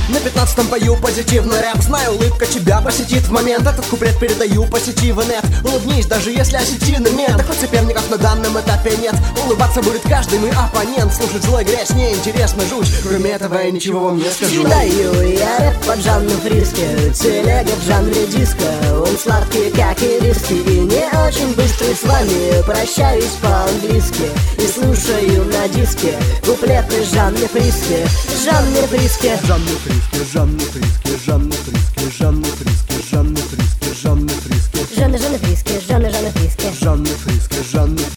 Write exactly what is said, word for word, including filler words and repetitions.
На пятнадцатом пою позитивный рэп. Знаю, улыбка тебя посетит в момент. Этот куплет передаю по сети в инет. Улыбнись, даже если осетины нет. Да хоть соперников на данном этапе нет. Улыбаться будет каждый мой оппонент. Слушать злой грязь неинтересно жуть. Кроме этого я ничего вам не скажу. Даю я рэп под жанром фриски. Телега в жанре диско. Он сладкий, как и риски. И не очень быстрый с вами. Прощаюсь по-английски и слушаю на диске куплеты Жанны Фриске. Жанны Фриске. Жанны Фриске, Жанны Фриске, Жанны Фриске, Жанны Фриске, Жанны Фриске, Жанны Фриске, Жанны, Жанны Фриске, Жанны, Жанны Фриске. Жанны Фриске, Жанны